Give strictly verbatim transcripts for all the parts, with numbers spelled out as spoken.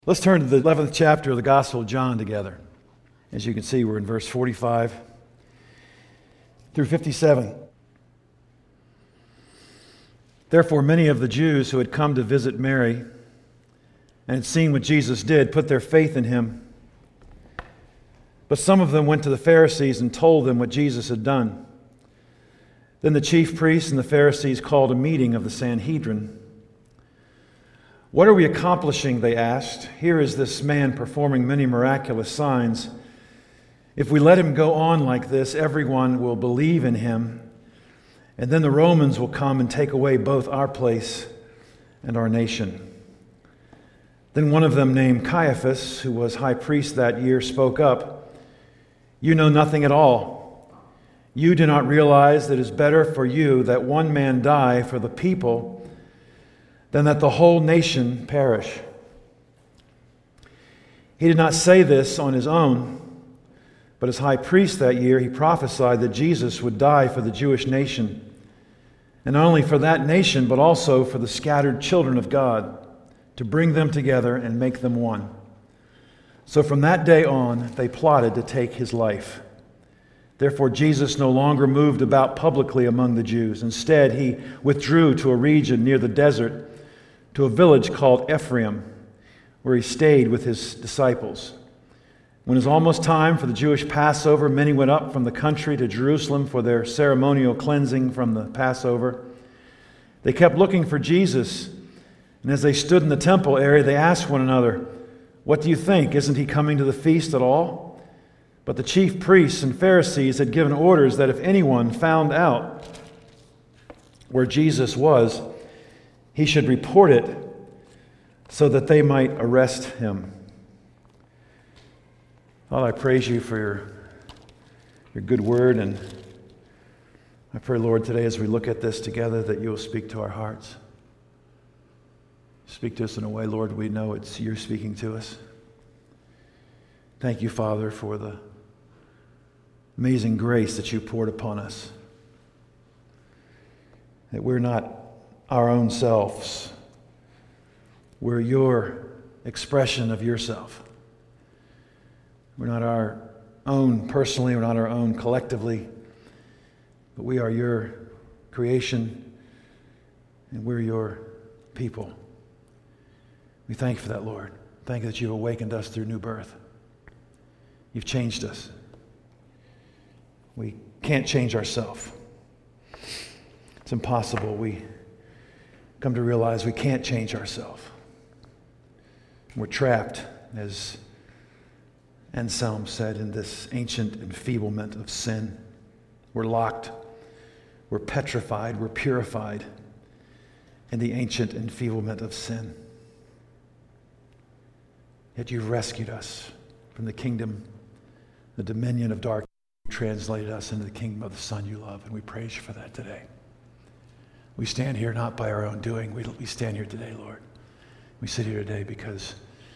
Let's turn to the eleventh chapter of the Gospel of John together. As you can see, we're in verse forty-five through fifty-seven. Therefore, many of the Jews who had come to visit Mary and had seen what Jesus did put their faith in him. But some of them went to the Pharisees and told them what Jesus had done. Then the chief priests and the Pharisees called a meeting of the Sanhedrin. "What are we accomplishing?" they asked. "Here is this man performing many miraculous signs. If we let him go on like this, everyone will believe in him, and then the Romans will come and take away both our place and our nation." Then one of them, named Caiaphas, who was high priest that year, spoke up. "You know nothing at all. You do not realize that it is better for you that one man die for the people than that the whole nation perish." He did not say this on his own, but as high priest that year, he prophesied that Jesus would die for the Jewish nation, and not only for that nation, but also for the scattered children of God, to bring them together and make them one. So from that day on, they plotted to take his life. Therefore, Jesus no longer moved about publicly among the Jews. Instead, he withdrew to a region near the desert, to a village called Ephraim, where he stayed with his disciples. When it was almost time for the Jewish Passover, many went up from the country to Jerusalem for their ceremonial cleansing from the Passover. They kept looking for Jesus, and as they stood in the temple area, they asked one another, "What do you think? Isn't he coming to the feast at all?" But the chief priests and Pharisees had given orders that if anyone found out where Jesus was, he should report it so that they might arrest him. Father, I praise you for your, your good word, and I pray, Lord, today as we look at this together that you will speak to our hearts. Speak to us in a way, Lord, we know it's you speaking to us. Thank you, Father, for the amazing grace that you poured upon us, that we're not our own selves. We're your expression of yourself. We're not our own personally, we're not our own collectively, but we are your creation, and we're your people. We thank you for that, Lord. Thank you that you've awakened us through new birth. You've changed us. We can't change ourselves. It's impossible. We come to realize we can't change ourselves. We're trapped, as Anselm said, in this ancient enfeeblement of sin. We're locked. We're petrified. We're purified in the ancient enfeeblement of sin. Yet you've rescued us from the kingdom, the dominion of darkness. You translated us into the kingdom of the Son you love, and we praise you for that today. We stand here not by our own doing. We, we stand here today, Lord. We sit here today because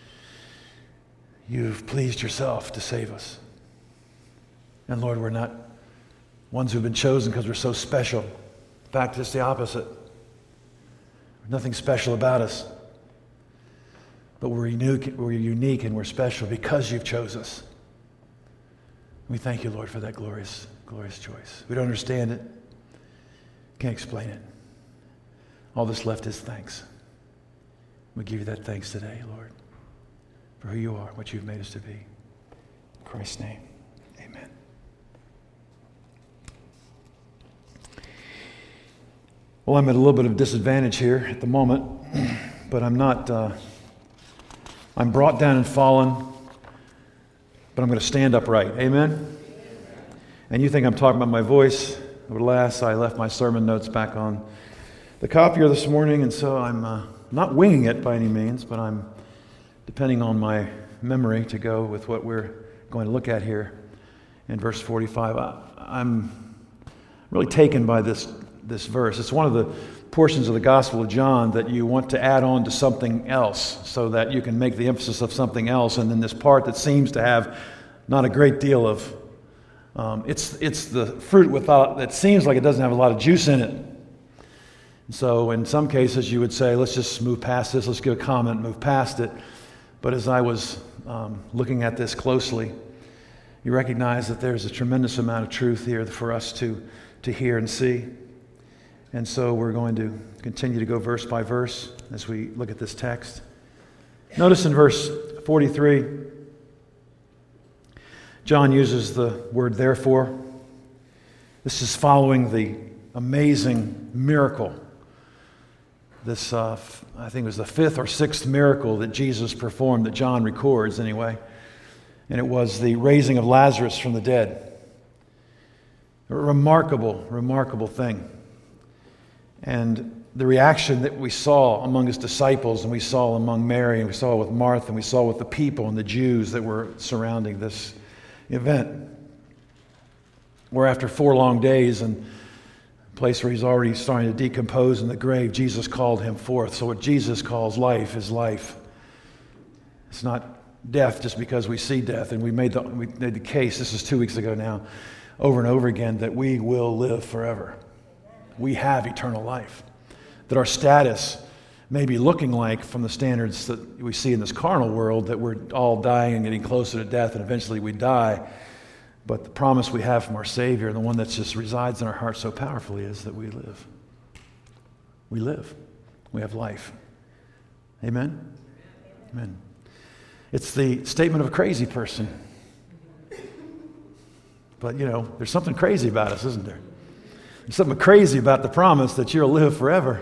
you've pleased yourself to save us. And Lord, we're not ones who've been chosen because we're so special. In fact, it's the opposite. There's nothing special about us. But we're unique, we're unique and we're special because you've chosen us. We thank you, Lord, for that glorious, glorious choice. We don't understand it. Can't explain it. All that's left is thanks. We give you that thanks today, Lord, for who you are, what you've made us to be. In Christ's name, amen. Well, I'm at a little bit of disadvantage here at the moment, but I'm not, uh, I'm brought down and fallen, but I'm going to stand upright. Amen? And you think I'm talking about my voice. Alas, I left my sermon notes back on the copier this morning, and so I'm uh, not winging it by any means, but I'm depending on my memory to go with what we're going to look at here in verse forty-five. I, I'm really taken by this, this verse. It's one of the portions of the Gospel of John that you want to add on to something else so that you can make the emphasis of something else, and then this part that seems to have not a great deal of Um, it's it's the fruit without, that seems like it doesn't have a lot of juice in it. So in some cases you would say, let's just move past this, let's give a comment, move past it. But as I was um, looking at this closely, you recognize that there's a tremendous amount of truth here for us to, to hear and see. And so we're going to continue to go verse by verse as we look at this text. Notice in verse forty-three, John uses the word therefore. This is following the amazing miracle. This, uh, I think it was the fifth or sixth miracle that Jesus performed, that John records anyway. And it was the raising of Lazarus from the dead. A remarkable, remarkable thing. And the reaction that we saw among his disciples, and we saw among Mary, and we saw with Martha, and we saw with the people and the Jews that were surrounding this event. Where after four long days and a place where he's already starting to decompose in the grave, Jesus called him forth. So what Jesus calls life is life. It's not death just because we see death. And we made the, we made the case, this is two weeks ago now, over and over again, that we will live forever. We have eternal life. That our status may be looking like, from the standards that we see in this carnal world, that we're all dying and getting closer to death and eventually we die. But the promise we have from our Savior, the one that just resides in our hearts so powerfully, is that we live. We live. We have life. Amen? Amen. It's the statement of a crazy person. But, you know, there's something crazy about us, isn't there? There's something crazy about the promise that you'll live forever.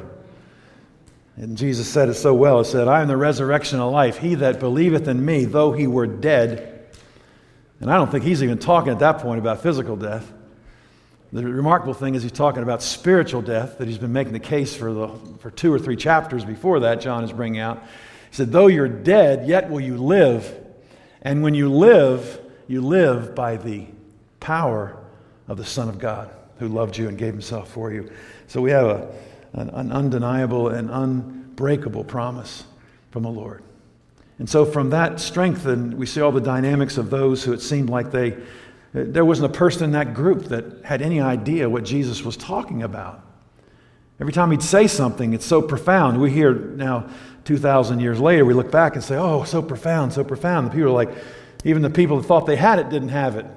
And Jesus said it so well. He said, I am the resurrection of life. He that believeth in me, though he were dead. And I don't think he's even talking at that point about physical death. The remarkable thing is he's talking about spiritual death, that he's been making the case for the for two or three chapters before that, John is bringing out. He said, though you're dead, yet will you live. And when you live, you live by the power of the Son of God, who loved you and gave himself for you. So we have a, an, an undeniable and unbreakable promise from the Lord. And so from that strength, and we see all the dynamics of those who it seemed like they, there wasn't a person in that group that had any idea what Jesus was talking about. Every time he'd say something, it's so profound. We hear now, two thousand years later, we look back and say, oh, so profound, so profound. The people are like, even the people that thought they had it didn't have it.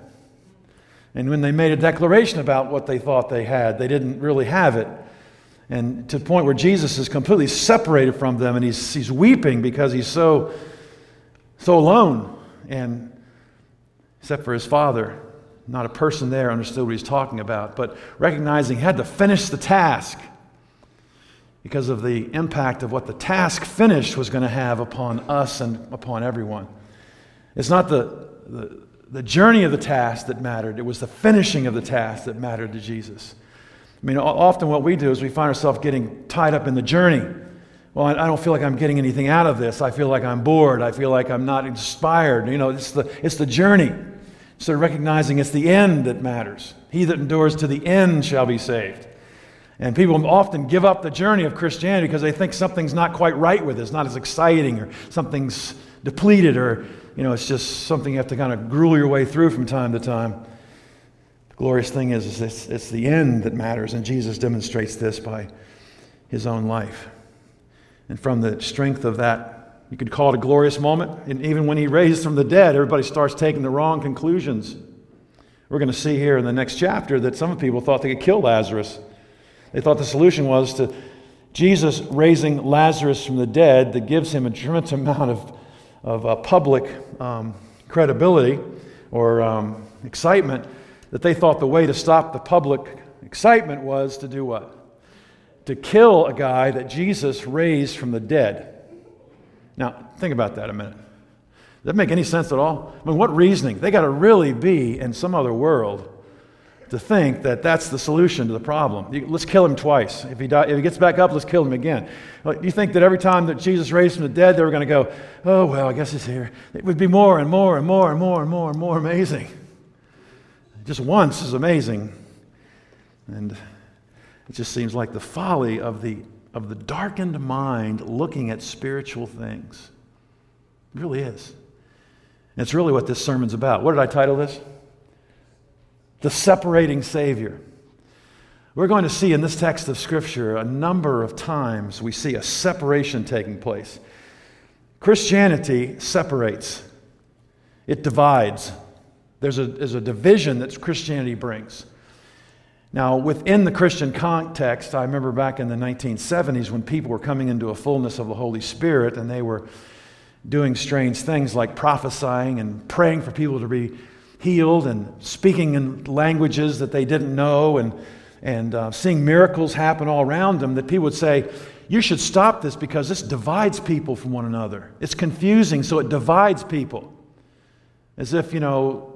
And when they made a declaration about what they thought they had, they didn't really have it. And to the point where Jesus is completely separated from them, and he's he's weeping because he's so so alone. And except for his Father, not a person there understood what he's talking about. But recognizing he had to finish the task because of the impact of what the task finished was going to have upon us and upon everyone. It's not the, the the journey of the task that mattered. It was the finishing of the task that mattered to Jesus. I mean, often what we do is we find ourselves getting tied up in the journey. Well, I don't feel like I'm getting anything out of this. I feel like I'm bored. I feel like I'm not inspired. You know, it's the it's the journey. So recognizing it's the end that matters. He that endures to the end shall be saved. And people often give up the journey of Christianity because they think something's not quite right with it. It's not as exciting, or something's depleted, or, you know, it's just something you have to kind of gruel your way through from time to time. Glorious thing is, is it's, it's the end that matters, and Jesus demonstrates this by his own life. And from the strength of that, you could call it a glorious moment. And even when he raised from the dead, everybody starts taking the wrong conclusions. We're going to see here in the next chapter that some people thought they could kill Lazarus. They thought the solution was to Jesus raising Lazarus from the dead, that gives him a tremendous amount of, of uh, public um, credibility or um, excitement, that they thought the way to stop the public excitement was to do what? To kill a guy that Jesus raised from the dead. Now, think about that a minute. Does that make any sense at all? I mean, what reasoning? They got to really be in some other world to think that that's the solution to the problem. You, let's kill him twice. If he, die, if he gets back up, let's kill him again. Like, you think that every time that Jesus raised from the dead, they were going to go, oh, well, I guess he's here. It would be more and more and more and more and more and more amazing. Just once is amazing. And it just seems like the folly of the of the darkened mind looking at spiritual things. It really is. And it's really what this sermon's about. What did I title this? The Separating Savior. We're going to see in this text of Scripture a number of times we see a separation taking place. Christianity separates. It divides. There's a, there's a division that Christianity brings. Now, within the Christian context, I remember back in the nineteen seventies when people were coming into a fullness of the Holy Spirit and they were doing strange things like prophesying and praying for people to be healed and speaking in languages that they didn't know and, and uh, seeing miracles happen all around them, that people would say, you should stop this because this divides people from one another. It's confusing, so it divides people. As if, you know,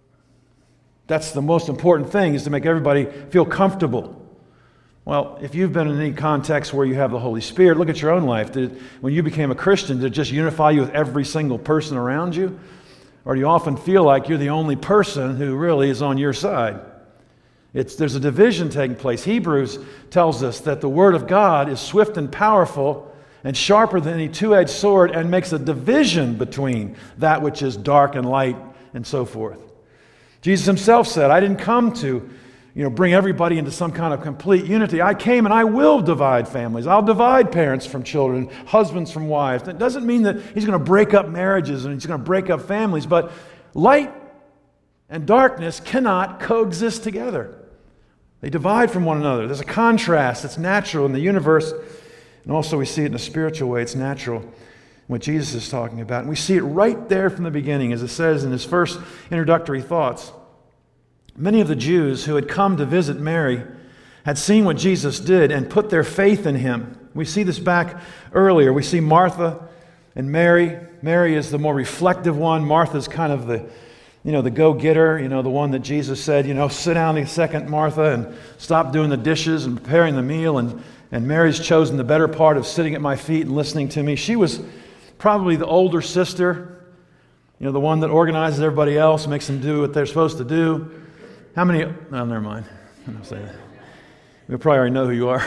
that's the most important thing, is to make everybody feel comfortable. Well, if you've been in any context where you have the Holy Spirit, look at your own life. Did, when you became a Christian, did it just unify you with every single person around you? Or do you often feel like you're the only person who really is on your side? It's, there's a division taking place. Hebrews tells us that the Word of God is swift and powerful and sharper than any two-edged sword and makes a division between that which is dark and light and so forth. Jesus himself said, I didn't come to you know, bring everybody into some kind of complete unity. I came and I will divide families. I'll divide parents from children, husbands from wives. That doesn't mean that he's going to break up marriages and he's going to break up families, but light and darkness cannot coexist together. They divide from one another. There's a contrast that's natural in the universe, and also we see it in a spiritual way. It's natural, what Jesus is talking about. And we see it right there from the beginning, as it says in his first introductory thoughts. Many of the Jews who had come to visit Mary had seen what Jesus did and put their faith in him. We see this back earlier. We see Martha and Mary. Mary is the more reflective one. Martha's kind of the, you know, the go-getter, you know, the one that Jesus said, you know, sit down a second, Martha, and stop doing the dishes and preparing the meal. And, and Mary's chosen the better part of sitting at my feet and listening to me. She was probably the older sister, you know, the one that organizes everybody else, makes them do what they're supposed to do. How many? Oh, never mind. I don't say that. We probably already know who you are.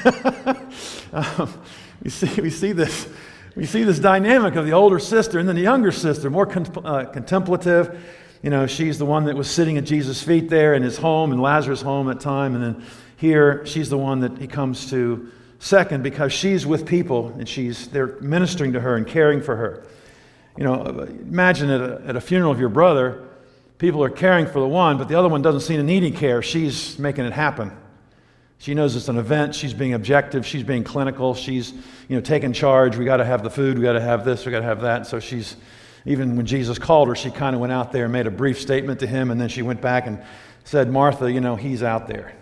um, we see, we see this, we see this dynamic of the older sister and then the younger sister, more con- uh, contemplative. You know, she's the one that was sitting at Jesus' feet there in his home, in Lazarus' home at time, and then here she's the one that he comes to second because she's with people and she's they're ministering to her and caring for her. You know, imagine at a, at a funeral of your brother. People are caring for the one, but the other one doesn't seem to need any care. She's making it happen. She knows it's an event. She's being objective. She's being clinical. She's, you know, taking charge. We got to have the food. We got to have this. We got to have that. And so she's, even when Jesus called her, she kind of went out there and made a brief statement to him, and then she went back and said, Martha, you know, he's out there.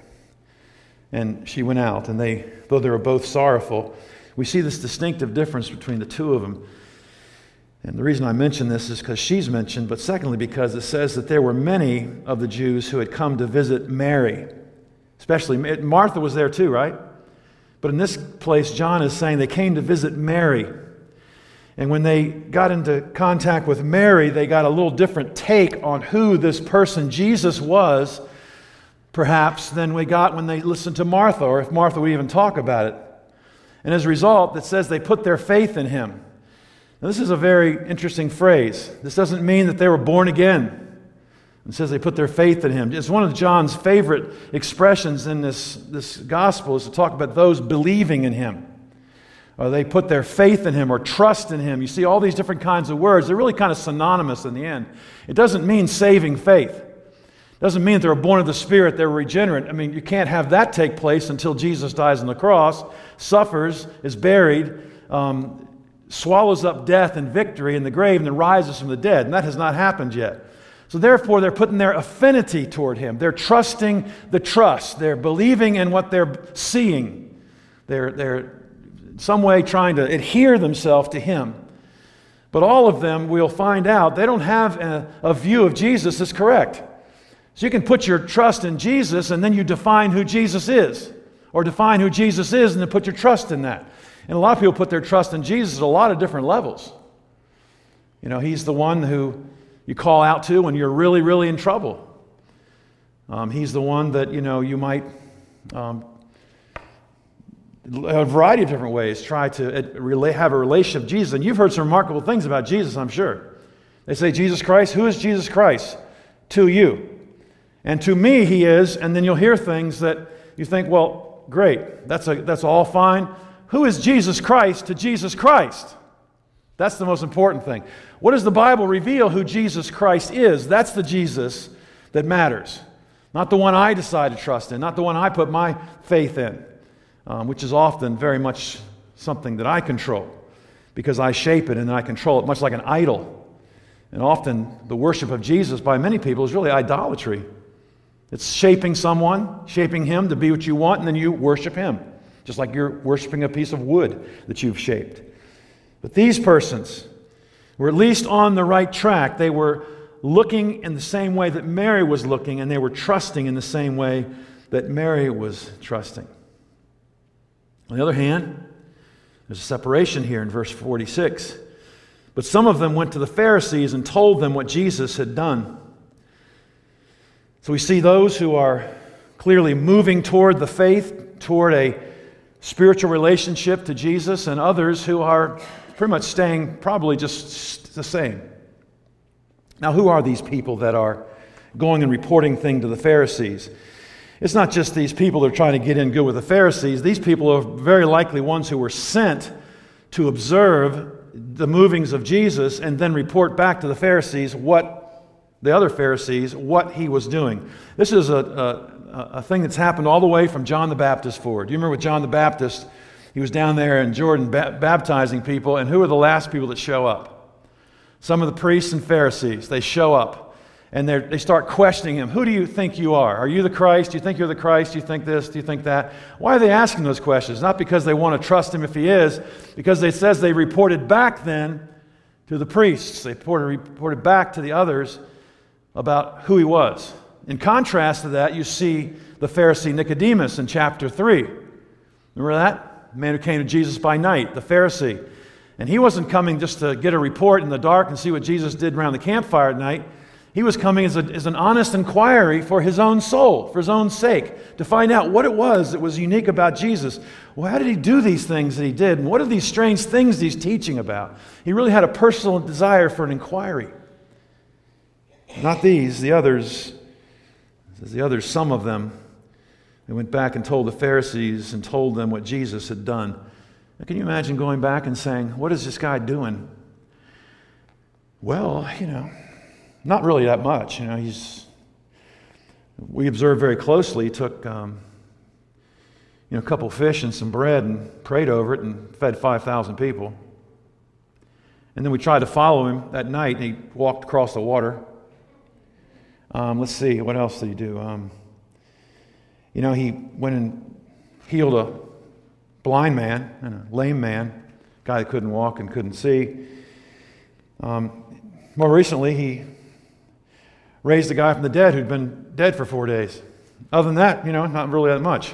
And she went out, and they, though they were both sorrowful, we see this distinctive difference between the two of them. And the reason I mention this is because she's mentioned, but secondly because it says that there were many of the Jews who had come to visit Mary. Especially, Martha was there too, right? But in this place, John is saying they came to visit Mary. And when they got into contact with Mary, they got a little different take on who this person Jesus was, perhaps, than we got when they listened to Martha, or if Martha would even talk about it. And as a result, it says they put their faith in him. Now, this is a very interesting phrase. This doesn't mean that they were born again. It says they put their faith in him. It's one of John's favorite expressions in this, this gospel is to talk about those believing in him. Or they put their faith in him or trust in him. You see all these different kinds of words. They're really kind of synonymous in the end. It doesn't mean saving faith. It doesn't mean that they were born of the Spirit, they were regenerate. I mean, you can't have that take place until Jesus dies on the cross, suffers, is buried, um, swallows up death and victory in the grave, and then rises from the dead. And that has not happened yet. So therefore, they're putting their affinity toward him. They're trusting the trust. They're believing in what they're seeing. They're, they're in some way trying to adhere themselves to him. But all of them, we'll find out, they don't have a, a view of Jesus that's correct. So you can put your trust in Jesus, and then you define who Jesus is. Or define who Jesus is, and then put your trust in that. And a lot of people put their trust in Jesus at a lot of different levels. You know, he's the one who you call out to when you're really, really in trouble. Um, he's the one that, you know, you might, um, a variety of different ways, try to have a relationship with Jesus. And you've heard some remarkable things about Jesus, I'm sure. They say, Jesus Christ, who is Jesus Christ to you? And to me, he is, and then you'll hear things that you think, well, great, that's a, that's all fine. Who is Jesus Christ to Jesus Christ? That's the most important thing. What does the Bible reveal who Jesus Christ is? That's the Jesus that matters. Not the one I decide to trust in, not the one I put my faith in, um, which is often very much something that I control because I shape it and I control it, much like an idol. And often the worship of Jesus by many people is really idolatry. It's shaping someone, shaping him to be what you want, and then you worship him, just like you're worshiping a piece of wood that you've shaped. But these persons were at least on the right track. They were looking in the same way that Mary was looking, and they were trusting in the same way that Mary was trusting. On the other hand, there's a separation here in verse forty-six. But some of them went to the Pharisees and told them what Jesus had done. So we see those who are clearly moving toward the faith, toward a spiritual relationship to Jesus, and others who are pretty much staying probably just the same. Now, who are these people that are going and reporting things to the Pharisees? It's not just these people that are trying to get in good with the Pharisees. These people are very likely ones who were sent to observe the movings of Jesus and then report back to the Pharisees what the other Pharisees, what he was doing. This is a, a, a thing that's happened all the way from John the Baptist forward. Do you remember with John the Baptist? He was down there in Jordan ba- baptizing people, and who are the last people that show up? Some of the priests and Pharisees. They show up, and they start questioning him. Who do you think you are? Are you the Christ? Do you think you're the Christ? Do you think this? Do you think that? Why are they asking those questions? Not because they want to trust him if he is, because it says they reported back then to the priests. They reported, reported back to the others about who he was. In contrast to that, you see the Pharisee Nicodemus in chapter three. Remember that? The man who came to Jesus by night, the Pharisee. And he wasn't coming just to get a report in the dark and see what Jesus did around the campfire at night. He was coming as, a, as an honest inquiry for his own soul, for his own sake, to find out what it was that was unique about Jesus. Well, how did he do these things that he did? And what are these strange things he's teaching about? He really had a personal desire for an inquiry. Not these, the others. The others, some of them, they went back and told the Pharisees and told them what Jesus had done. Now, can you imagine going back and saying, what is this guy doing? Well, you know, not really that much. You know, he's. We observed very closely. He took, um, you know, a couple of fish and some bread and prayed over it and fed five thousand people. And then we tried to follow him that night, and he walked across the water. Um, let's see, what else did he do? Um, you know, he went and healed a blind man and a lame man, a guy that couldn't walk and couldn't see. Um, more recently, he raised a guy from the dead who'd been dead for four days. Other than that, you know, not really that much.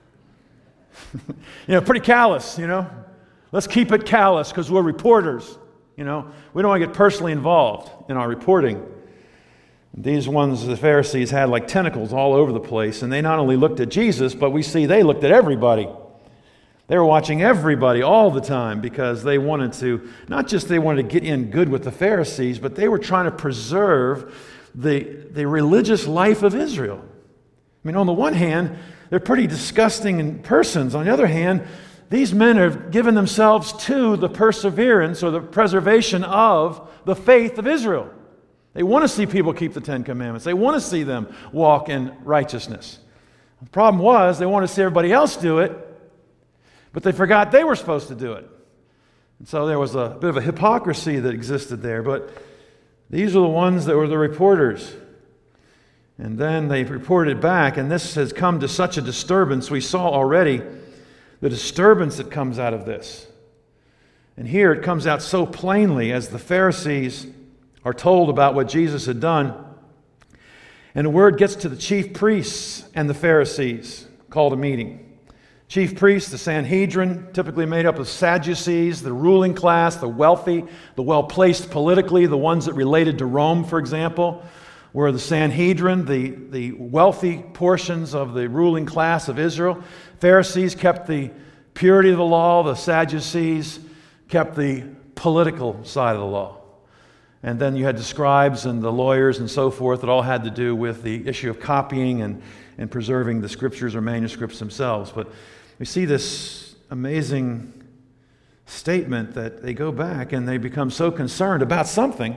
you know, pretty callous, you know. Let's keep it callous because we're reporters, you know. We don't want to get personally involved in our reporting. These ones, the Pharisees, had like tentacles all over the place, and they not only looked at Jesus, but we see they looked at everybody. They were watching everybody all the time because they wanted to, not just they wanted to get in good with the Pharisees, but they were trying to preserve the, the religious life of Israel. I mean, on the one hand, they're pretty disgusting persons. On the other hand, these men have given themselves to the perseverance or the preservation of the faith of Israel. They want to see people keep the Ten Commandments. They want to see them walk in righteousness. The problem was they wanted to see everybody else do it, but they forgot they were supposed to do it. And so there was a bit of a hypocrisy that existed there. But these are the ones that were the reporters. And then they reported back, and this has come to such a disturbance. We saw already the disturbance that comes out of this. And here it comes out so plainly as the Pharisees are told about what Jesus had done. And the word gets to the chief priests and the Pharisees, called a meeting. Chief priests, the Sanhedrin, typically made up of Sadducees, the ruling class, the wealthy, the well-placed politically, the ones that related to Rome, for example, were the Sanhedrin, the, the wealthy portions of the ruling class of Israel. Pharisees kept the purity of the law, the Sadducees kept the political side of the law. And then you had the scribes and the lawyers and so forth that all had to do with the issue of copying and, and preserving the scriptures or manuscripts themselves. But we see this amazing statement that they go back and they become so concerned about something.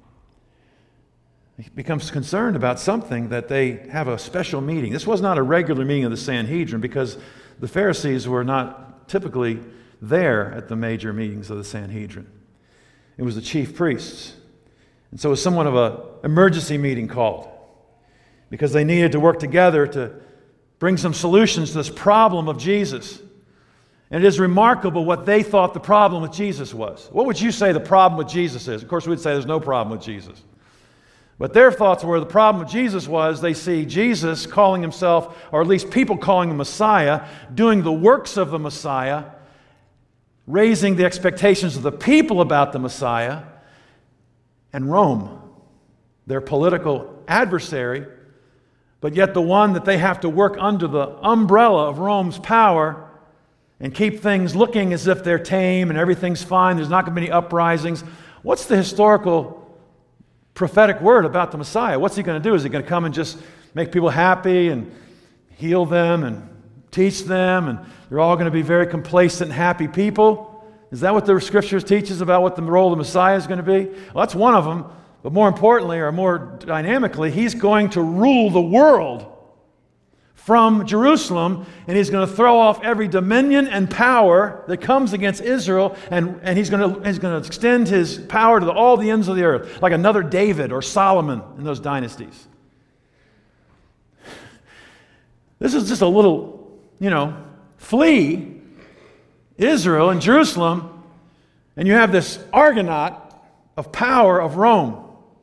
They become concerned about something that they have a special meeting. This was not a regular meeting of the Sanhedrin because the Pharisees were not typically there at the major meetings of the Sanhedrin. It was the chief priests. And so it was somewhat of an emergency meeting called because they needed to work together to bring some solutions to this problem of Jesus. And it is remarkable what they thought the problem with Jesus was. What would you say the problem with Jesus is? Of course, we'd say there's no problem with Jesus. But their thoughts were the problem with Jesus was they see Jesus calling himself, or at least people calling him Messiah, doing the works of the Messiah, raising the expectations of the people about the Messiah, and Rome, their political adversary, but yet the one that they have to work under the umbrella of Rome's power and keep things looking as if they're tame and everything's fine, there's not going to be any uprisings. What's the historical prophetic word about the Messiah? What's he going to do? Is he going to come and just make people happy and heal them and teach them and they're all going to be very complacent and happy people? Is that what the Scriptures teaches about what the role of the Messiah is going to be? Well, that's one of them. But more importantly, or more dynamically, he's going to rule the world from Jerusalem, and he's going to throw off every dominion and power that comes against Israel, and, and he's going to he's going to extend his power to the, all the ends of the earth, like another David or Solomon in those dynasties. This is just a little, you know, flee Israel and Jerusalem, and you have this Argonaut of power of Rome.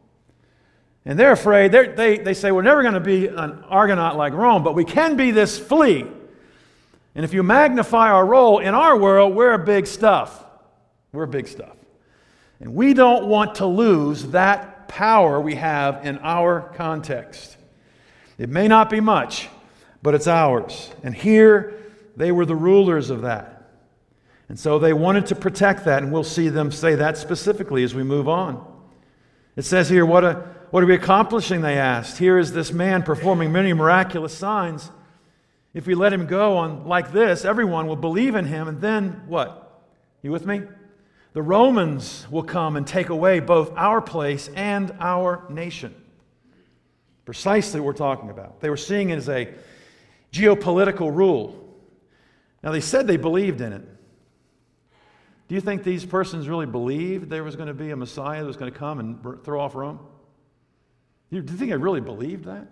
And they're afraid, they're, they they say, we're never going to be an Argonaut like Rome, but we can be this flea. And if you magnify our role in our world, we're big stuff. We're big stuff. And we don't want to lose that power we have in our context. It may not be much, but it's ours. And here, they were the rulers of that. And so they wanted to protect that, and we'll see them say that specifically as we move on. It says here, what a What are we accomplishing, they asked. Here is this man performing many miraculous signs. If we let him go on like this, everyone will believe in him. And then what? You with me? The Romans will come and take away both our place and our nation. Precisely what we're talking about. They were seeing it as a geopolitical rule. Now, they said they believed in it. Do you think these persons really believed there was going to be a Messiah that was going to come and throw off Rome? Do you think they really believed that?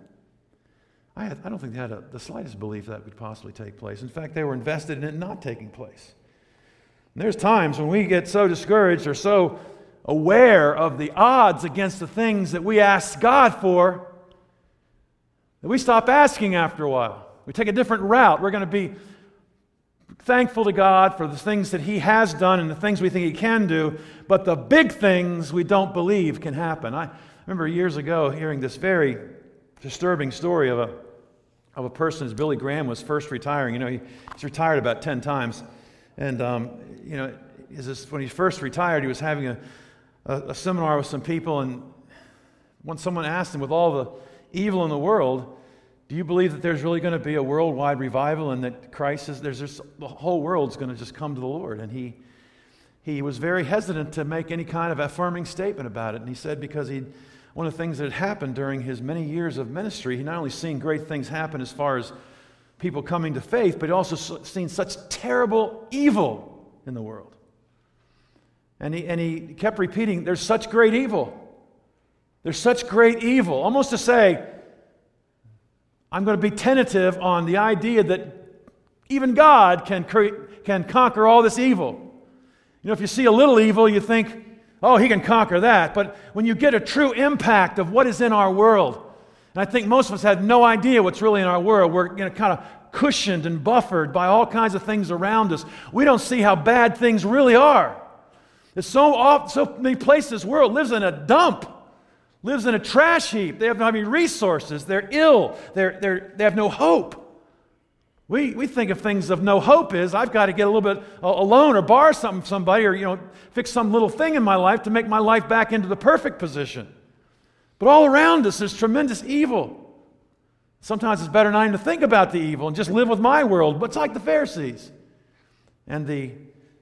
I, had, I don't think they had a, the slightest belief that would possibly take place. In fact, they were invested in it not taking place. And there's times when we get so discouraged or so aware of the odds against the things that we ask God for that we stop asking after a while. We take a different route. We're going to be thankful to God for the things that He has done and the things we think He can do, but the big things we don't believe can happen. I remember years ago hearing this very disturbing story of a of a person as Billy Graham was first retiring. You know, he, he's retired about ten times. And, um, you know, is this, when he first retired, he was having a, a, a seminar with some people, and when someone asked him, with all the evil in the world, do you believe that there's really going to be a worldwide revival and that Christ is, there's just, the whole world's going to just come to the Lord? And he he was very hesitant to make any kind of affirming statement about it. And he said because he one of the things that had happened during his many years of ministry, he not only seen great things happen as far as people coming to faith, but he also seen such terrible evil in the world. And he, and he kept repeating, there's such great evil. There's such great evil. Almost to say, I'm going to be tentative on the idea that even God can, create, can conquer all this evil. You know, if you see a little evil, you think, oh, He can conquer that. But when you get a true impact of what is in our world, and I think most of us have no idea what's really in our world. We're you know, kind of cushioned and buffered by all kinds of things around us. We don't see how bad things really are. There's so, oft, so many places this world lives in a dump, lives in a trash heap. They have no any resources. They're ill. They're, they're, they have no hope. We we think of things of no hope is I've got to get a little bit alone or borrow something from somebody or you know fix some little thing in my life to make my life back into the perfect position. But all around us there's tremendous evil. Sometimes it's better not even to think about the evil and just live with my world. But it's like the Pharisees and the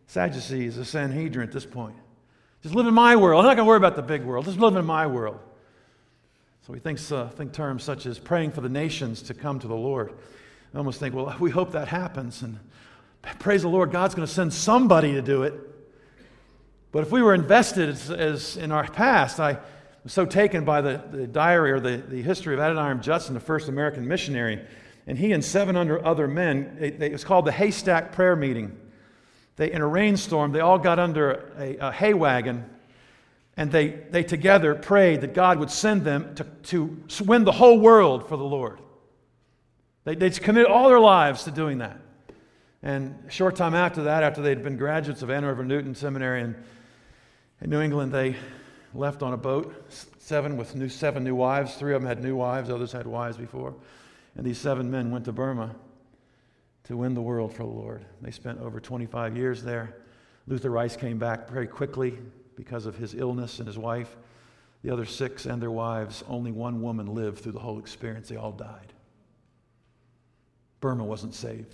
Sadducees, a Sanhedrin at this point. Just live in my world. I'm not going to worry about the big world. Just live in my world. So we think, uh, think terms such as praying for the nations to come to the Lord. I almost think, well, we hope that happens. And praise the Lord, God's going to send somebody to do it. But if we were invested as, as in our past, I was so taken by the, the diary or the, the history of Adoniram Judson, the first American missionary. And he and seven other men, it, it was called the Haystack Prayer Meeting. They, in a rainstorm, they all got under a, a hay wagon, and they, they together prayed that God would send them to, to win the whole world for the Lord. They, they committed all their lives to doing that. And a short time after that, after they'd been graduates of Ann Arbor Newton Seminary in, in New England, they left on a boat, seven with new, seven new wives. Three of them had new wives, others had wives before. And these seven men went to Burma to win the world for the Lord. They spent over twenty-five years there. Luther Rice came back very quickly because of his illness and his wife. The other six and their wives, only one woman lived through the whole experience. They all died. Burma wasn't saved.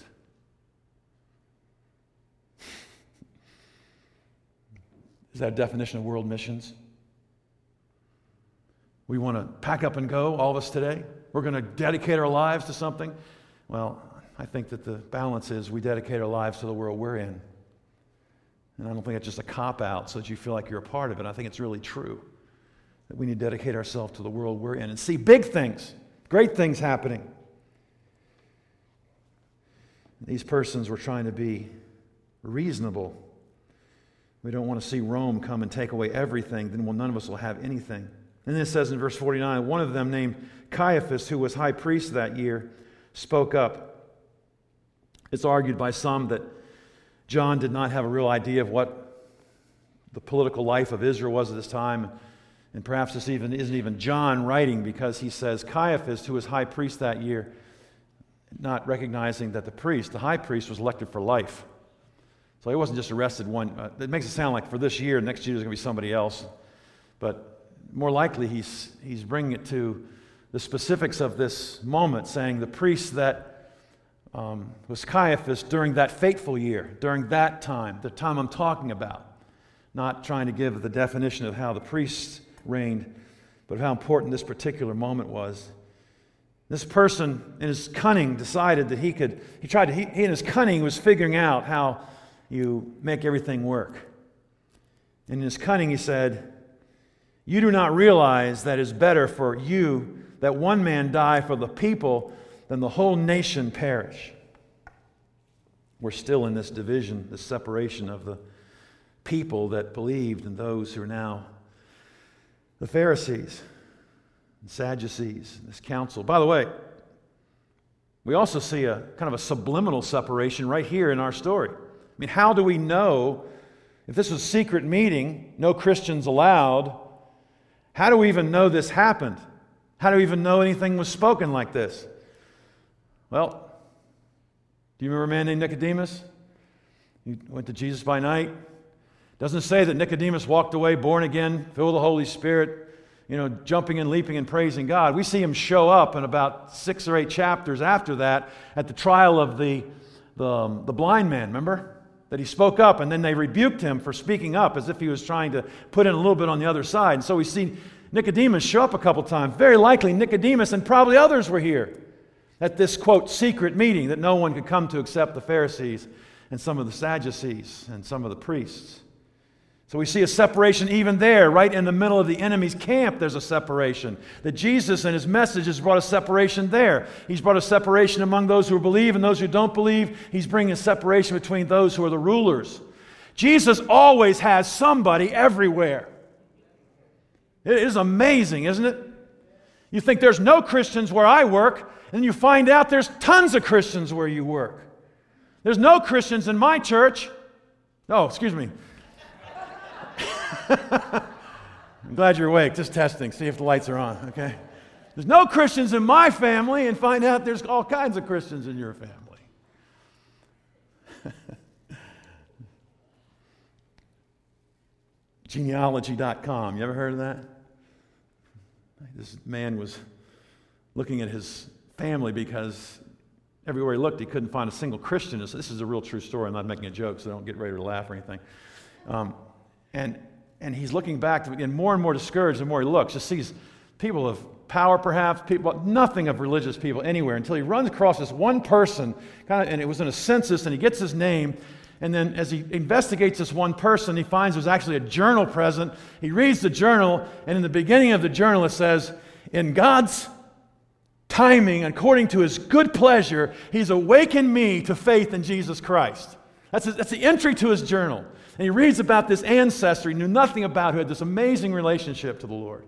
Is that a definition of world missions? We want to pack up and go, all of us today. We're going to dedicate our lives to something. Well, I think that the balance is we dedicate our lives to the world we're in. And I don't think it's just a cop-out so that you feel like you're a part of it. I think it's really true that we need to dedicate ourselves to the world we're in and see big things, great things happening. These persons were trying to be reasonable. We don't want to see Rome come and take away everything, then well, none of us will have anything. And then it says in verse forty-nine, one of them named Caiaphas, who was high priest that year, spoke up. It's argued by some that John did not have a real idea of what the political life of Israel was at this time. And perhaps this even isn't even John writing, because he says Caiaphas, who was high priest that year, not recognizing that the priest, the high priest, was elected for life. So he wasn't just arrested one. Uh, it makes it sound like for this year, next year there's going to be somebody else. But more likely he's he's bringing it to the specifics of this moment, saying the priest that um, was Caiaphas during that fateful year, during that time, the time I'm talking about. Not trying to give the definition of how the priests reigned, but of how important this particular moment was. This person, in his cunning, decided that he could, he tried to, he, he in his cunning was figuring out how you make everything work. And in his cunning he said, "You do not realize that it is better for you that one man die for the people than the whole nation perish." We're still in this division, this separation of the people that believed and those who are now the Pharisees and Sadducees, this council. By the way, we also see a kind of a subliminal separation right here in our story. I mean, how do we know if this was a secret meeting, no Christians allowed? How do we even know this happened? How do we even know anything was spoken like this? Well, do you remember a man named Nicodemus? He went to Jesus by night. Doesn't say that Nicodemus walked away born again, filled with the Holy Spirit, you know, jumping and leaping and praising God. We see him show up in about six or eight chapters after that at the trial of the, the, um, the blind man, remember? That he spoke up, and then they rebuked him for speaking up as if he was trying to put in a little bit on the other side. And so we see Nicodemus show up a couple times. Very likely Nicodemus and probably others were here at this, quote, secret meeting that no one could come to except the Pharisees and some of the Sadducees and some of the priests. So we see a separation even there, right in the middle of the enemy's camp. There's a separation. That Jesus and his message has brought a separation there. He's brought a separation among those who believe and those who don't believe. He's bringing a separation between those who are the rulers. Jesus always has somebody everywhere. It is amazing, isn't it? You think there's no Christians where I work, and you find out there's tons of Christians where you work. There's no Christians in my church. Oh, excuse me. I'm glad you're awake. Just testing. See if the lights are on, okay? There's no Christians in my family, and find out there's all kinds of Christians in your family. genealogy dot com. You ever heard of that? This man was looking at his family because everywhere he looked, he couldn't find a single Christian. This is a real true story. I'm not making a joke, so don't get ready to laugh or anything. Um, and and he's looking back, to, and more and more discouraged the more he looks. Just sees people of power, perhaps, people, nothing of religious people anywhere, until he runs across this one person, kind of, and it was in a census, and he gets his name. And then as he investigates this one person, he finds there's actually a journal present. He reads the journal, and in the beginning of the journal it says, "In God's timing, according to his good pleasure, he's awakened me to faith in Jesus Christ." That's, his, that's the entry to his journal. And he reads about this ancestor he knew nothing about, who had this amazing relationship to the Lord.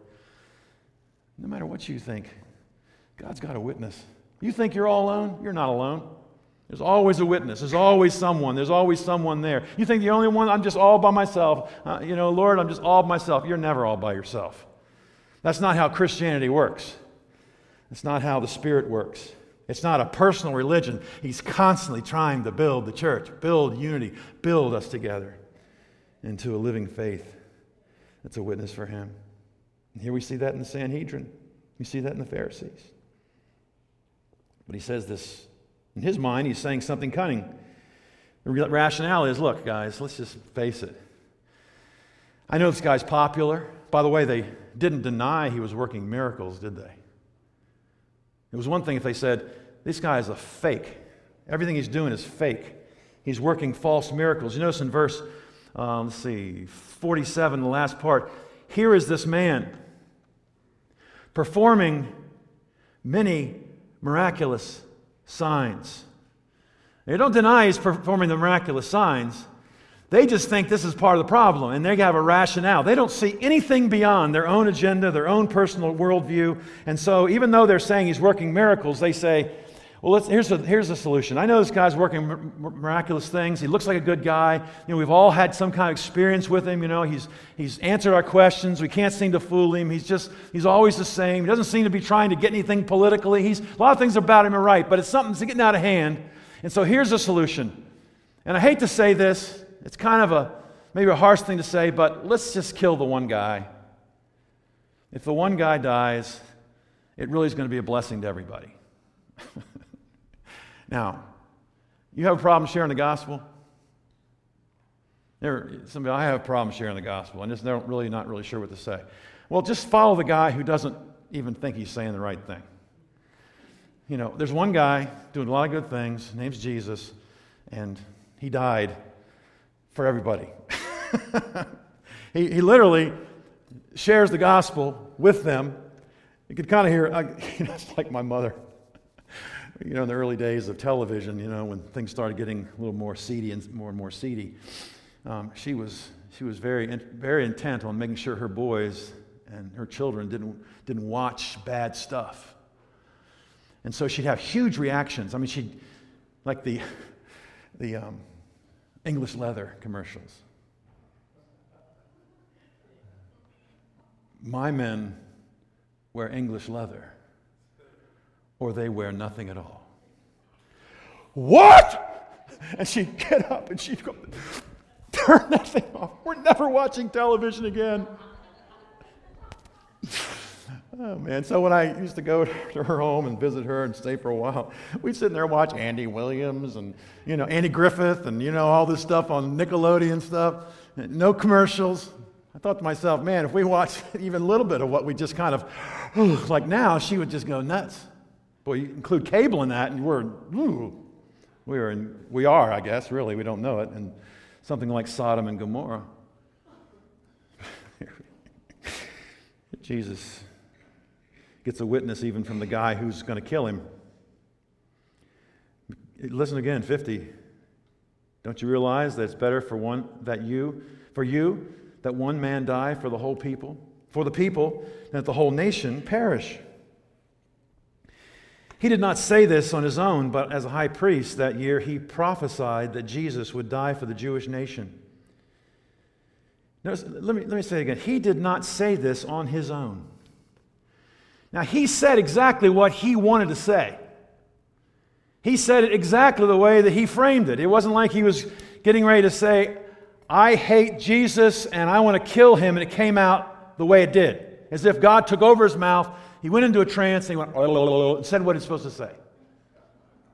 No matter what you think, God's got a witness. You think you're all alone? You're not alone. There's always a witness. There's always someone. There's always someone there. You think the only one, I'm just all by myself. Uh, you know, Lord, I'm just all by myself. You're never all by yourself. That's not how Christianity works. It's not how the Spirit works. It's not a personal religion. He's constantly trying to build the church, build unity, build us together into a living faith that's a witness for him. And here we see that in the Sanhedrin. We see that in the Pharisees. But he says this, in his mind, he's saying something cunning. The rationale is, look, guys, let's just face it. I know this guy's popular. By the way, they didn't deny he was working miracles, did they? It was one thing if they said, this guy is a fake. Everything he's doing is fake. He's working false miracles. You notice in verse, um, let's see, forty-seven, the last part, here is this man performing many miraculous signs. They don't deny he's performing the miraculous signs. They just think this is part of the problem, and they have a rationale. They don't see anything beyond their own agenda, their own personal worldview. And so even though they're saying he's working miracles, they say, well, let's, here's, a, here's the solution. I know this guy's working miraculous things. He looks like a good guy. You know, we've all had some kind of experience with him. You know, he's, he's answered our questions. We can't seem to fool him. He's just, he's always the same. He doesn't seem to be trying to get anything politically. He's, a lot of things about him are right, but it's something's getting out of hand. And so here's the solution. And I hate to say this. It's kind of a, maybe a harsh thing to say, but let's just kill the one guy. If the one guy dies, it really is going to be a blessing to everybody. Now, you have a problem sharing the gospel? There, somebody, I have a problem sharing the gospel. I'm just not really, not really sure what to say. Well, just follow the guy who doesn't even think he's saying the right thing. You know, there's one guy doing a lot of good things. His name's Jesus, and he died for everybody. he, he literally shares the gospel with them. You could kind of hear, I, you know, it's like my mother. You know, in the early days of television, you know, when things started getting a little more seedy and more and more seedy, um, she was she was very very intent on making sure her boys and her children didn't didn't watch bad stuff. And so she'd have huge reactions. I mean, she'd like the the um, English leather commercials. My men wear English leather, or they wear nothing at all. What? And she'd get up and she'd go, turn that thing off. We're never watching television again. Oh, man. So when I used to go to her home and visit her and stay for a while, we'd sit in there and watch Andy Williams and, you know, Andy Griffith and, you know, all this stuff on Nickelodeon stuff. No commercials. I thought to myself, man, if we watched even a little bit of what we just kind of, like now, she would just go nuts. Boy, you include cable in that, and we're, ooh, we are, in, we are, I guess, really, we don't know it, and something like Sodom and Gomorrah. Jesus gets a witness even from the guy who's going to kill him. Listen again, fifty. Don't you realize that it's better for one that you, for you, that one man die for the whole people, for the people, than that the whole nation perish? He did not say this on his own, but as a high priest that year, he prophesied that Jesus would die for the Jewish nation. Notice, let me, let me say it again. He did not say this on his own. Now, he said exactly what he wanted to say. He said it exactly the way that he framed it. It wasn't like he was getting ready to say, I hate Jesus and I want to kill him, and it came out the way it did. As if God took over his mouth. He went into a trance and he went, and said what he's supposed to say.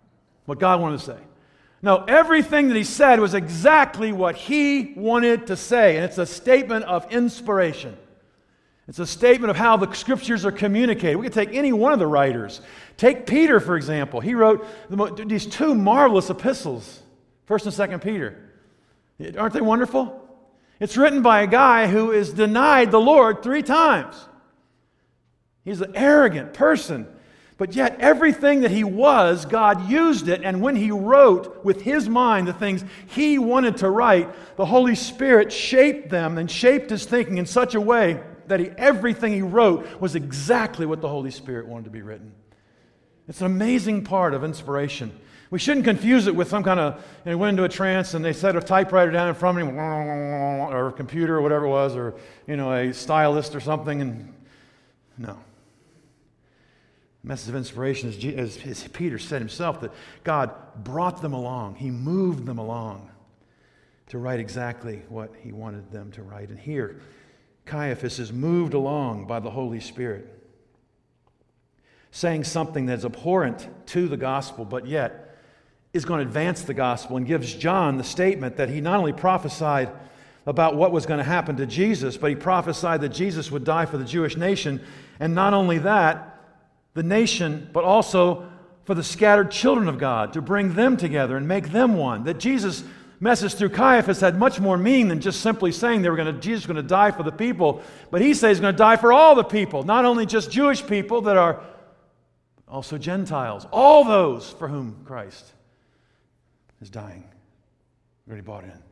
what God wanted to say. No, everything that he said was exactly what he wanted to say. And it's a statement of inspiration. It's a statement of how the Scriptures are communicated. We could take any one of the writers. Take Peter, for example. He wrote these two marvelous epistles, First and Second Peter. Aren't they wonderful? It's written by a guy who has denied the Lord three times. He's an arrogant person. But yet everything that he was, God used it, and when he wrote with his mind the things he wanted to write, the Holy Spirit shaped them and shaped his thinking in such a way that he, everything he wrote was exactly what the Holy Spirit wanted to be written. It's an amazing part of inspiration. We shouldn't confuse it with some kind of, you know, went into a trance and they set a typewriter down in front of him, or a computer or whatever it was, or, you know, a stylist or something, and no. The message of inspiration is, as, as Peter said himself, that God brought them along. He moved them along to write exactly what he wanted them to write. And here, Caiaphas is moved along by the Holy Spirit, saying something that's abhorrent to the gospel, but yet is going to advance the gospel, and gives John the statement that he not only prophesied about what was going to happen to Jesus, but he prophesied that Jesus would die for the Jewish nation, and not only that, the nation, but also for the scattered children of God, to bring them together and make them one. That Jesus' message through Caiaphas had much more meaning than just simply saying they were going to, Jesus was going to die for the people, but he says he's going to die for all the people, not only just Jewish people that are also Gentiles, all those for whom Christ is dying. Already bought in.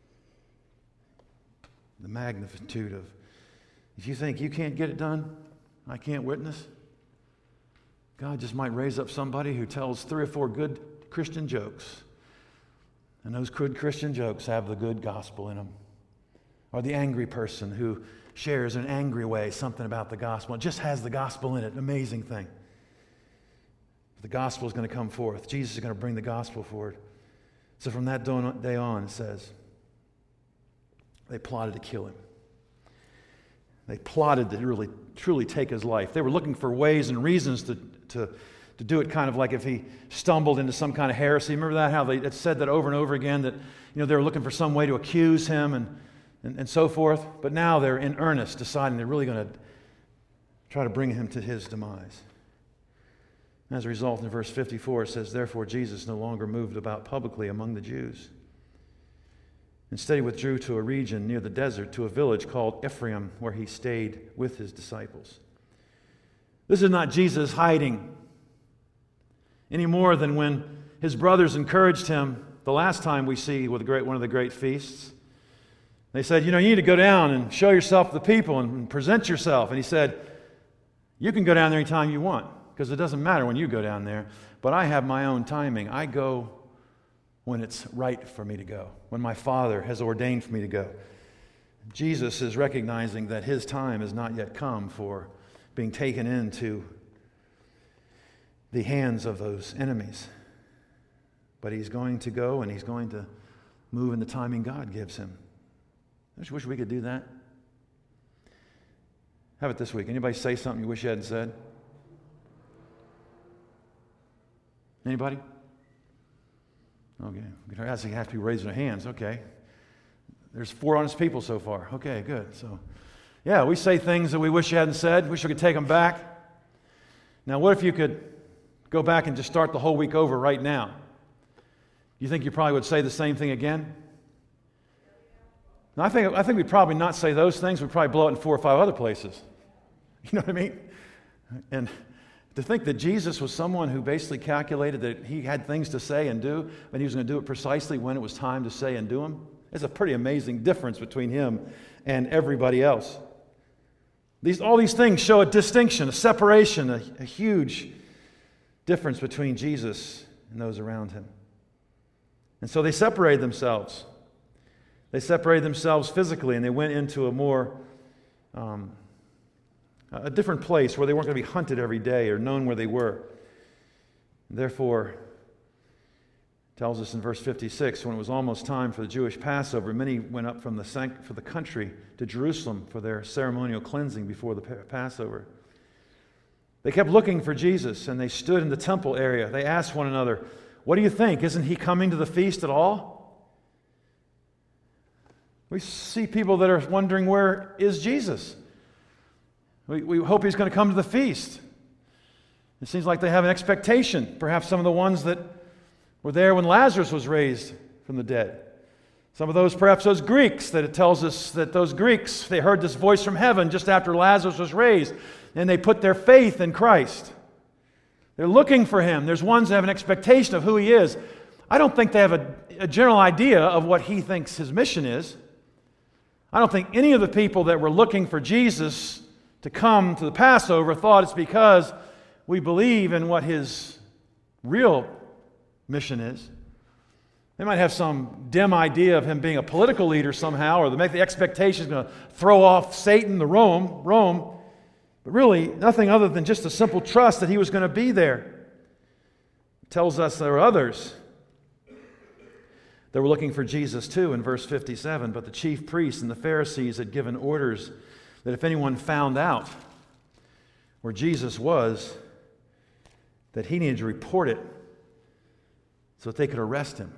The magnitude of, if you think you can't get it done, I can't witness, God just might raise up somebody who tells three or four good Christian jokes. And those good Christian jokes have the good gospel in them. Or the angry person who shares in an angry way something about the gospel. It just has the gospel in it. An amazing thing. The gospel is going to come forth. Jesus is going to bring the gospel forward. So from that day on, it says, they plotted to kill him. They plotted to really, truly take his life. They were looking for ways and reasons to, to, to do it, kind of like if he stumbled into some kind of heresy. Remember that, how they had said that over and over again, that, you know, they were looking for some way to accuse him and, and, and so forth. But now they're in earnest, deciding they're really going to try to bring him to his demise. As a result, in verse fifty-four, it says, therefore Jesus no longer moved about publicly among the Jews. Instead, he withdrew to a region near the desert, to a village called Ephraim, where he stayed with his disciples. This is not Jesus hiding any more than when his brothers encouraged him the last time we see with the great, one of the great feasts. They said, you know, you need to go down and show yourself to the people and present yourself. And he said, you can go down there anytime you want, because it doesn't matter when you go down there, but I have my own timing. I go when it's right for me to go, when my Father has ordained for me to go. Jesus is recognizing that his time has not yet come for being taken into the hands of those enemies. But he's going to go, and he's going to move in the timing God gives him. I just wish we could do that. Have it this week. Anybody say something you wish you hadn't said? Anybody? Okay. You have to be raising their hands. Okay. There's four honest people so far. Okay, good. So, yeah, we say things that we wish you hadn't said. Wish we could take them back. Now, what if you could go back and just start the whole week over right now? You think you probably would say the same thing again? Now, I think I think we'd probably not say those things. We'd probably blow it in four or five other places. You know what I mean? And to think that Jesus was someone who basically calculated that he had things to say and do, and he was going to do it precisely when it was time to say and do them, it's a pretty amazing difference between him and everybody else. These, all these things show a distinction, a separation, a, a huge difference between Jesus and those around him. And so they separated themselves. They separated themselves physically, and they went into a more um, a different place where they weren't going to be hunted every day or known where they were. Therefore, it tells us in verse fifty-six, when it was almost time for the Jewish Passover, many went up from the sanct- for the country to Jerusalem for their ceremonial cleansing before the Passover. They kept looking for Jesus, and they stood in the temple area. They asked one another, What do you think? Isn't he coming to the feast at all? We see people that are wondering, where is Jesus? We, we hope he's going to come to the feast. It seems like they have an expectation. Perhaps some of the ones that were there when Lazarus was raised from the dead. Some of those, perhaps those Greeks, that it tells us that those Greeks, they heard this voice from heaven just after Lazarus was raised, and they put their faith in Christ. They're looking for him. There's ones that have an expectation of who he is. I don't think they have a, a general idea of what he thinks his mission is. I don't think any of the people that were looking for Jesus to come to the Passover thought it's because we believe in what his real mission is. They might have some dim idea of him being a political leader somehow, or they make the expectation he's going to throw off Satan, the Rome, Rome. But really, nothing other than just a simple trust that he was going to be there. It tells us there were others that were looking for Jesus too in verse fifty-seven. But the chief priests and the Pharisees had given orders that if anyone found out where Jesus was, that he needed to report it so that they could arrest him.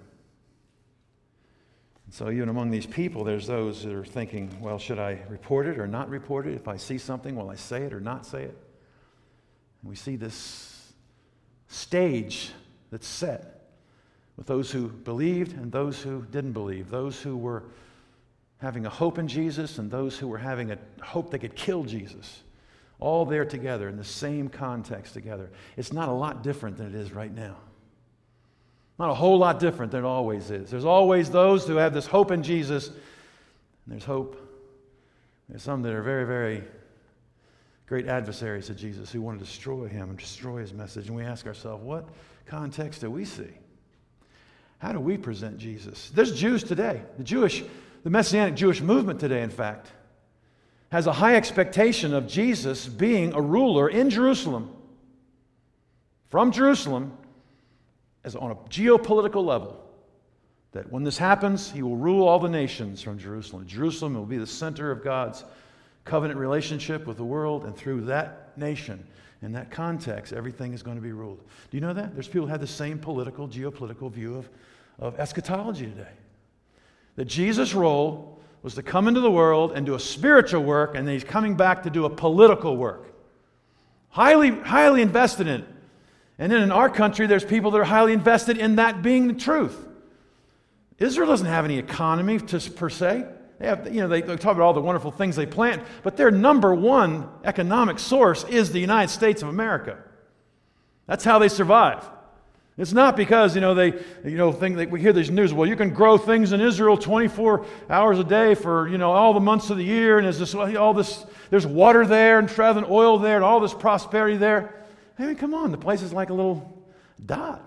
And so even among these people, there's those that are thinking, well, should I report it or not report it? If I see something, will I say it or not say it? And we see this stage that's set with those who believed and those who didn't believe, those who were having a hope in Jesus and those who were having a hope they could kill Jesus. All there together in the same context together. It's not a lot different than it is right now. Not a whole lot different than it always is. There's always those who have this hope in Jesus, and there's hope. There's some that are very, very great adversaries of Jesus who want to destroy him and destroy his message. And we ask ourselves, what context do we see? How do we present Jesus? There's Jews today. The Jewish, the Messianic Jewish movement today, in fact, has a high expectation of Jesus being a ruler in Jerusalem, from Jerusalem, as on a geopolitical level, that when this happens, he will rule all the nations from Jerusalem. Jerusalem will be the center of God's covenant relationship with the world, and through that nation, in that context, everything is going to be ruled. Do you know that? There's people who have the same political, geopolitical view of, of eschatology today. That Jesus' role was to come into the world and do a spiritual work, and then he's coming back to do a political work. Highly, highly invested in it. And then in our country, there's people that are highly invested in that being the truth. Israel doesn't have any economy to, per se. They have, you know, they, they talk about all the wonderful things they plant, but their number one economic source is the United States of America. That's how they survive. It's not because, you know, they, you know, think that we hear these news, well, you can grow things in Israel twenty-four hours a day for, you know, all the months of the year, and there's this, all this, there's water there, and rather than oil there, and all this prosperity there. I mean, come on, the place is like a little dot.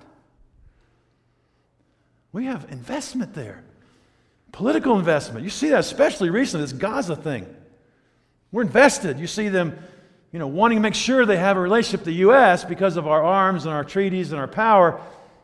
We have investment there. Political investment. You see that especially recently, this Gaza thing. We're invested. You see them, you know, wanting to make sure they have a relationship with the U S because of our arms and our treaties and our power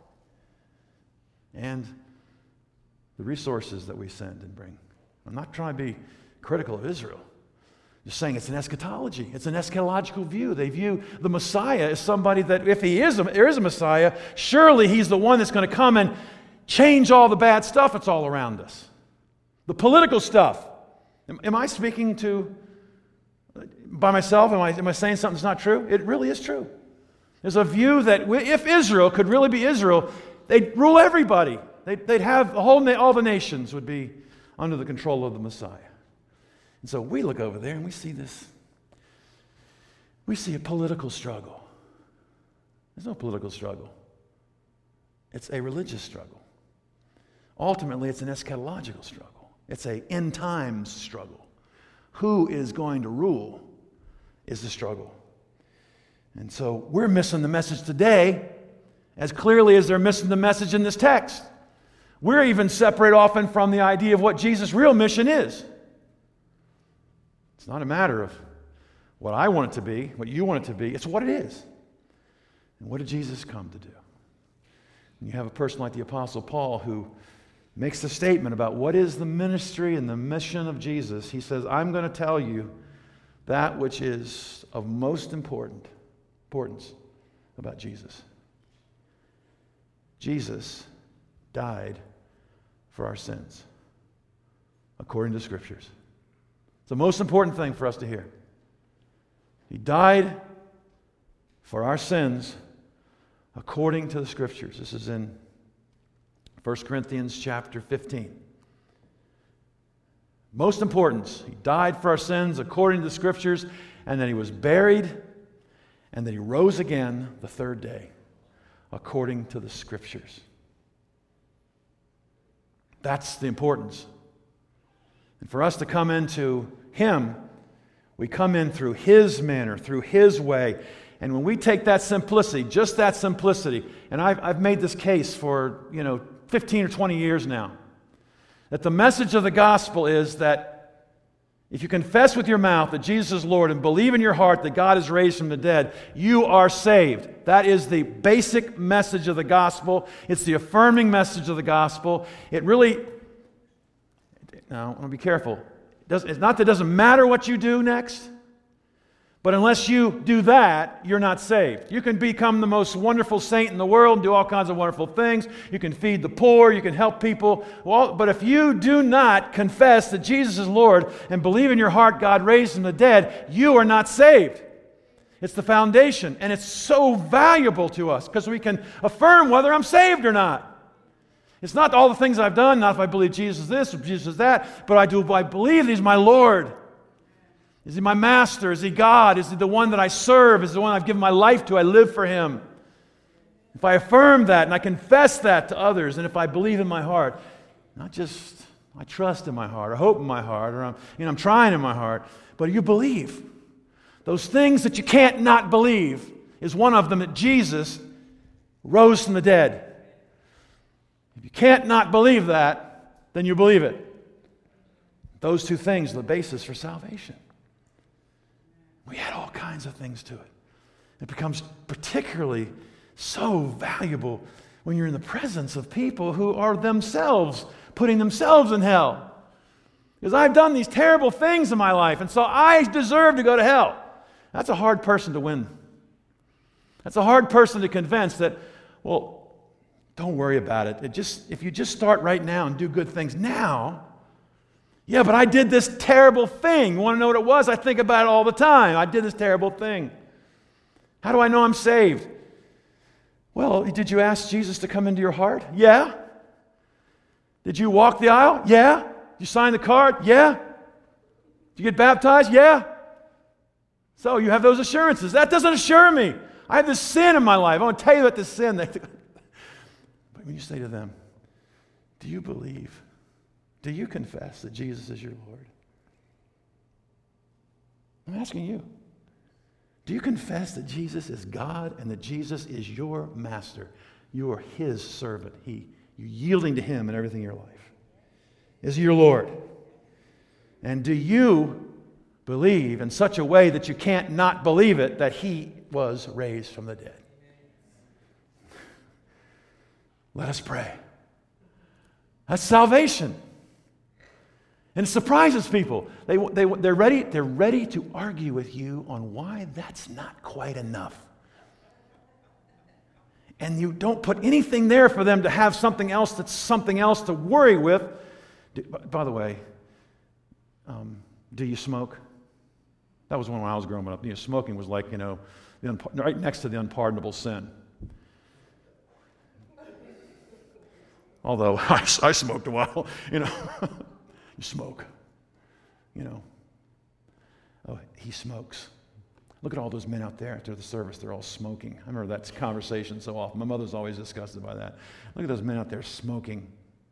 and the resources that we send and bring. I'm not trying to be critical of Israel. Just saying it's an eschatology. It's an eschatological view. They view the Messiah as somebody that, if he is a, there is a Messiah, surely he's the one that's going to come and change all the bad stuff that's all around us. The political stuff. Am, am I speaking to by myself? Am I, am I saying something that's not true? It really is true. There's a view that if Israel could really be Israel, they'd rule everybody. They'd, they'd have the whole, all the nations would be under the control of the Messiah. And so we look over there and we see this. We see a political struggle. There's no political struggle. It's a religious struggle. Ultimately, it's an eschatological struggle. It's an end times struggle. Who is going to rule is the struggle. And so we're missing the message today as clearly as they're missing the message in this text. We're even separate often from the idea of what Jesus' real mission is. It's not a matter of what I want it to be, what you want it to be. It's what it is. And what did Jesus come to do? And you have a person like the Apostle Paul who makes the statement about what is the ministry and the mission of Jesus. He says, I'm going to tell you that which is of most important importance about Jesus. Jesus died for our sins, according to the Scriptures. It's the most important thing for us to hear. He died for our sins according to the Scriptures. This is in First Corinthians chapter fifteen. Most important, He died for our sins according to the Scriptures, and that He was buried, and that He rose again the third day according to the Scriptures. That's the importance. And for us to come into Him, we come in through His manner, through His way. And when we take that simplicity, just that simplicity, and I've, I've made this case for, you know, fifteen or twenty years now, that the message of the gospel is that if you confess with your mouth that Jesus is Lord and believe in your heart that God is raised from the dead, you are saved. That is the basic message of the gospel. It's the affirming message of the gospel. It really, now I want to be careful. It doesn't, it's not that it doesn't matter what you do next, but unless you do that, you're not saved. You can become the most wonderful saint in the world and do all kinds of wonderful things. You can feed the poor. You can help people. Well, but if you do not confess that Jesus is Lord and believe in your heart God raised from the dead, you are not saved. It's the foundation, and it's so valuable to us because we can affirm whether I'm saved or not. It's not all the things I've done, not if I believe Jesus is this or Jesus is that, but I do. I believe He's my Lord. Is He my master? Is He God? Is He the one that I serve? Is He the one I've given my life to? I live for Him. If I affirm that and I confess that to others, and if I believe in my heart, not just I trust in my heart or hope in my heart or I'm, you know, I'm trying in my heart, but you believe. Those things that you can't not believe is one of them, that Jesus rose from the dead. If you can't not believe that, then you believe it. Those two things are the basis for salvation. We add all kinds of things to it. It becomes particularly so valuable when you're in the presence of people who are themselves putting themselves in hell. Because I've done these terrible things in my life, and so I deserve to go to hell. That's a hard person to win. That's a hard person to convince that, well, don't worry about it. It just if you just start right now and do good things now. Yeah, but I did this terrible thing. You want to know what it was? I think about it all the time. I did this terrible thing. How do I know I'm saved? Well, did you ask Jesus to come into your heart? Yeah. Did you walk the aisle? Yeah. Did you sign the card? Yeah. Did you get baptized? Yeah. So you have those assurances. That doesn't assure me. I have this sin in my life. I want to tell you about this sin. But when you say to them, do you believe? Do you confess that Jesus is your Lord? I'm asking you. Do you confess that Jesus is God and that Jesus is your master? You are His servant. He, you're yielding to Him in everything in your life. Is He your Lord? And do you believe in such a way that you can't not believe it, that He was raised from the dead? Let us pray. That's salvation. And it surprises people. They, they, they're, ready, they're ready to argue with you on why that's not quite enough. And you don't put anything there for them to have something else that's something else to worry with. Do, by the way, um, do you smoke? That was one when I was growing up. You know, smoking was like, you know, the unpa- right next to the unpardonable sin. Although I, I smoked a while, you know. You smoke, you know. Oh, he smokes. Look at all those men out there after the service. They're all smoking. I remember that conversation so often. My mother's always disgusted by that. Look at those men out there smoking.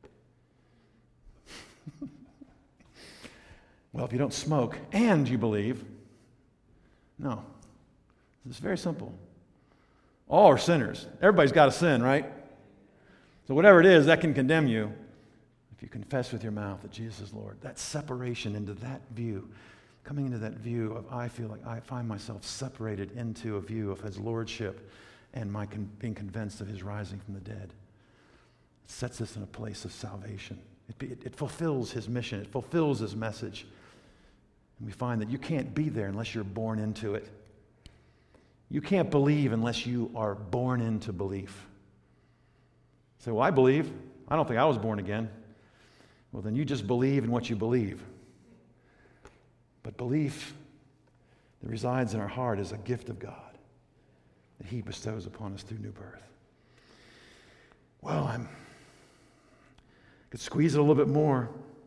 Well, if you don't smoke and you believe, no. It's very simple. All are sinners. Everybody's got a sin, right? So whatever it is, that can condemn you. If you confess with your mouth that Jesus is Lord, that separation into that view, coming into that view of I feel like I find myself separated into a view of His lordship and my con- being convinced of His rising from the dead, it sets us in a place of salvation. It, be, it, it fulfills His mission. It fulfills His message. And we find that you can't be there unless you're born into it. You can't believe unless you are born into belief. Say, well, I believe. I don't think I was born again. Well, then you just believe in what you believe. But belief that resides in our heart is a gift of God that He bestows upon us through new birth. Well, I'm I could squeeze it a little bit more,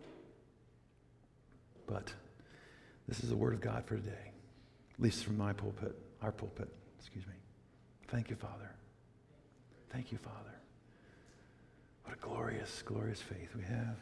but this is the word of God for today, at least from my pulpit, our pulpit, excuse me. Thank you, Father. Thank you, Father. What a glorious, glorious faith we have.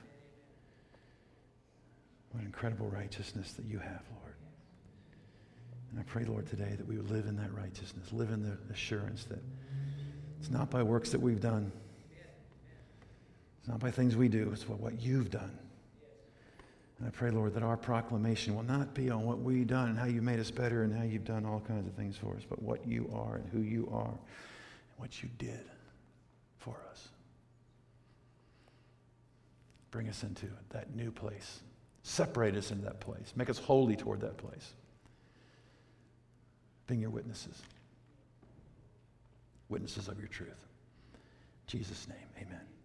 What incredible righteousness that you have, Lord. And I pray, Lord, today that we would live in that righteousness, live in the assurance that it's not by works that we've done. It's not by things we do. It's by what you've done. And I pray, Lord, that our proclamation will not be on what we've done and how you made us better and how you've done all kinds of things for us, but what you are and who you are and what you did for us. Bring us into that new place. Separate us into that place. Make us holy toward that place. Being your witnesses. Witnesses of your truth. In Jesus' name, amen.